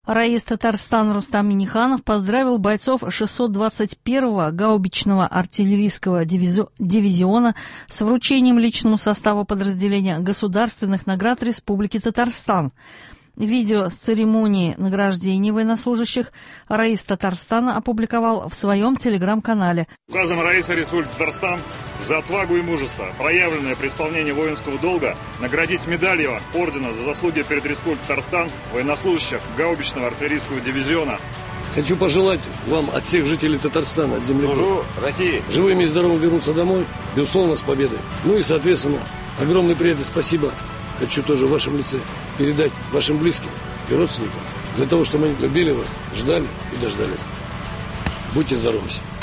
Раис Татарстана Рустам Минниханов поздравил бойцов 621-го гаубичного артиллерийского дивизиона с вручением личному составу подразделения государственных наград Республики Татарстан. Видео с церемонии награждения военнослужащих Раис Татарстана опубликовал в своем телеграм-канале. Указом Раиса Республики Татарстан за отвагу и мужество, проявленное при исполнении воинского долга, наградить медалью ордена за заслуги перед Республикой Татарстан военнослужащих гаубичного артиллерийского дивизиона. Хочу пожелать вам от всех жителей Татарстана, от землекопов, России, живыми и здоровыми вернуться домой, безусловно, с победой. Ну и, соответственно, огромный привет и спасибо хочу тоже в вашем лице передать вашим близким и родственникам, для того, чтобы они любили вас, ждали и дождались. Будьте здоровы.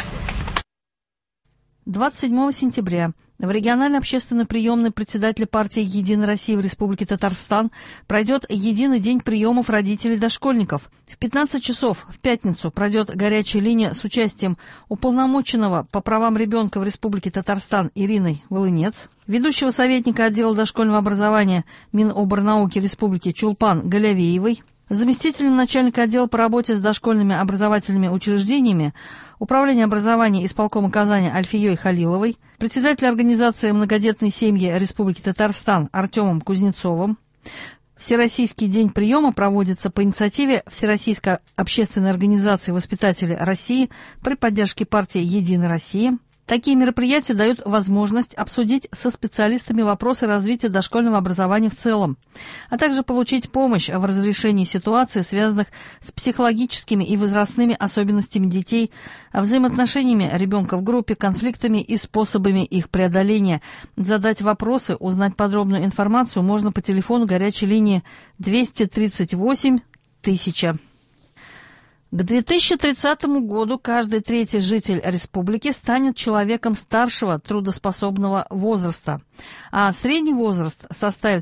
27 сентября в региональной общественной приемной председателя партии «Единая Россия» в Республике Татарстан пройдет единый день приемов родителей дошкольников. В 15 часов в пятницу пройдет горячая линия с участием уполномоченного по правам ребенка в Республике Татарстан Ирины Волынец, ведущего советника отдела дошкольного образования Миноборнауки Республики Чулпан Галявеевой, заместителем начальника отдела по работе с дошкольными образовательными учреждениями Управления образования исполкома Казани Альфией Халиловой, председателя организации «Многодетные семьи Республики Татарстан» Артемом Кузнецовым. Всероссийский день приема проводится по инициативе Всероссийской общественной организации «Воспитатели России» при поддержке партии «Единая Россия». Такие мероприятия дают возможность обсудить со специалистами вопросы развития дошкольного образования в целом, а также получить помощь в разрешении ситуаций, связанных с психологическими и возрастными особенностями детей, взаимоотношениями ребенка в группе, конфликтами и способами их преодоления. Задать вопросы, узнать подробную информацию можно по телефону горячей линии 238 1000. К 2030 году каждый третий житель республики станет человеком старшего трудоспособного возраста, а средний возраст составит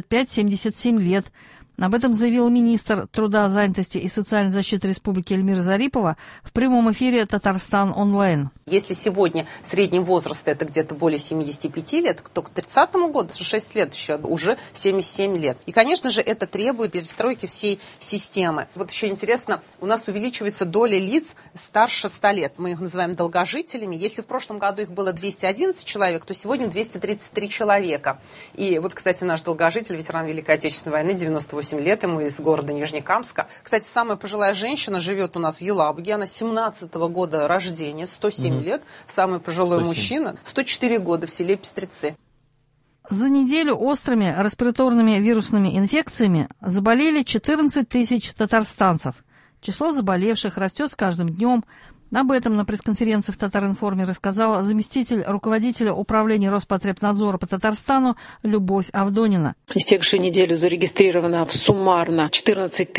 75-77 лет. Об этом заявил министр труда, занятости и социальной защиты республики Эльмира Зарипова в прямом эфире «Татарстан онлайн». Если сегодня средний возраст это где-то более 75 лет, то к 30 году 6 лет еще уже 77 лет. И, конечно же, это требует перестройки всей системы. Вот еще интересно, у нас увеличивается доля лиц старше 100 лет. Мы их называем долгожителями. Если в прошлом году их было 211 человек, то сегодня 233 человека. И вот, кстати, наш долгожитель, ветеран Великой Отечественной войны, 98 лет, ему из города Нижнекамска. Кстати, самая пожилая женщина живет у нас в Елабуге, она 17-го года рождения, 107 лет. Самый пожилой мужчина, 104 года, в селе Пестрецы. За неделю острыми респираторными вирусными инфекциями заболели 14 тысяч татарстанцев. Число заболевших растет с каждым днем. Об этом на пресс-конференции в Татаринформе рассказала заместитель руководителя управления Роспотребнадзора по Татарстану Любовь Авдонина. Истекшую неделю зарегистрировано суммарно 14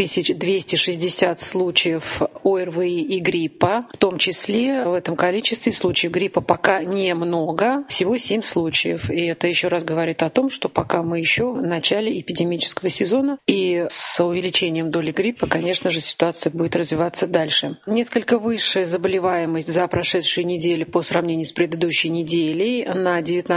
260 случаев ОРВИ и гриппа. В том числе в этом количестве случаев гриппа пока немного, всего 7 случаев. И это еще раз говорит о том, что пока мы еще в начале эпидемического сезона. И с увеличением доли гриппа, конечно же, ситуация будет развиваться дальше. Несколько выше заболеваемость за прошедшую неделю по сравнению с предыдущей неделей на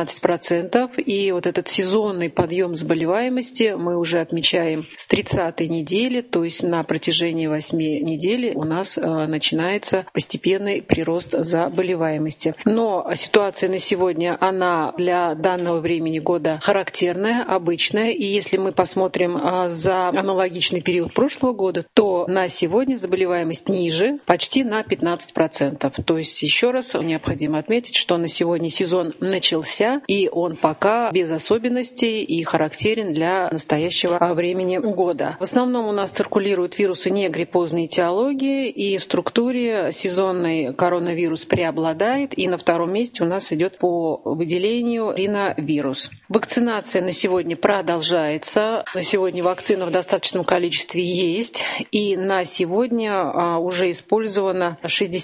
19%. И вот этот сезонный подъем заболеваемости мы уже отмечаем с 30-й недели, то есть на протяжении 8 недель у нас начинается постепенный прирост заболеваемости. Но ситуация на сегодня, она для данного времени года характерная, обычная. И если мы посмотрим за аналогичный период прошлого года, то на сегодня заболеваемость ниже почти на 15%. То есть еще раз необходимо отметить, что на сегодня сезон начался, и он пока без особенностей и характерен для настоящего времени года. В основном у нас циркулируют вирусы негриппозной этиологии, и в структуре сезонный коронавирус преобладает, и на втором месте у нас идет по выделению риновирус. Вакцинация на сегодня продолжается. На сегодня вакцина в достаточном количестве есть, и на сегодня уже использовано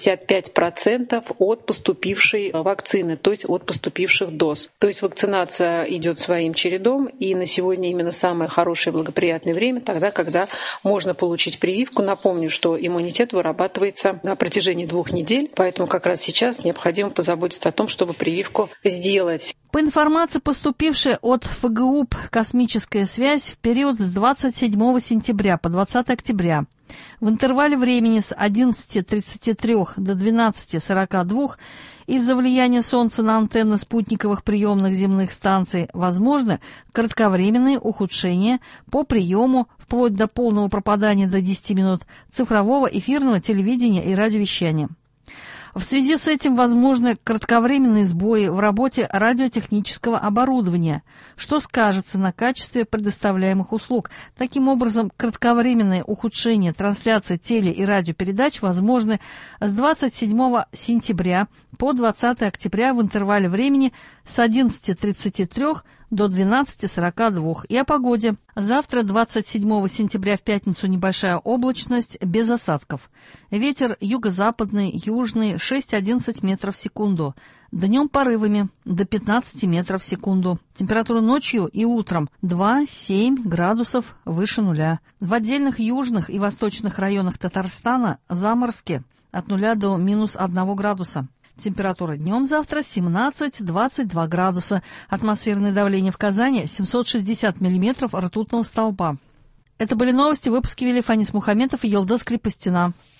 65% от поступившей вакцины, то есть от поступивших доз. То есть вакцинация идет своим чередом, и на сегодня именно самое хорошее благоприятное время, тогда, когда можно получить прививку. Напомню, что иммунитет вырабатывается на протяжении 2 недель, поэтому как раз сейчас необходимо позаботиться о том, чтобы прививку сделать. По информации, поступившей от ФГУП «Космическая связь», в период с 27 сентября по 20 октября в интервале времени с 11:33 до 12:42 из-за влияния Солнца на антенны спутниковых приемных земных станций возможны кратковременные ухудшения по приему, вплоть до полного пропадания до 10 минут, цифрового эфирного телевидения и радиовещания. В связи с этим возможны кратковременные сбои в работе радиотехнического оборудования, что скажется на качестве предоставляемых услуг. Таким образом, кратковременное ухудшение трансляции теле- и радиопередач возможны с 27 сентября по 20 октября в интервале времени с 11:33 до 12:42. И о погоде. Завтра, 27 сентября, в пятницу, небольшая облачность, без осадков. Ветер юго-западный, южный, 6-11 метров в секунду. Днем порывами до 15 метров в секунду. Температура ночью и утром 2-7 градусов выше нуля. В отдельных южных и восточных районах Татарстана заморозки от 0 до -1 градуса. Температура днем завтра 17-22 градуса. Атмосферное давление в Казани 760 миллиметров ртутного столба. Это были новости. Выпуски вели Фанис Мухаметов и Елдос Крепостина.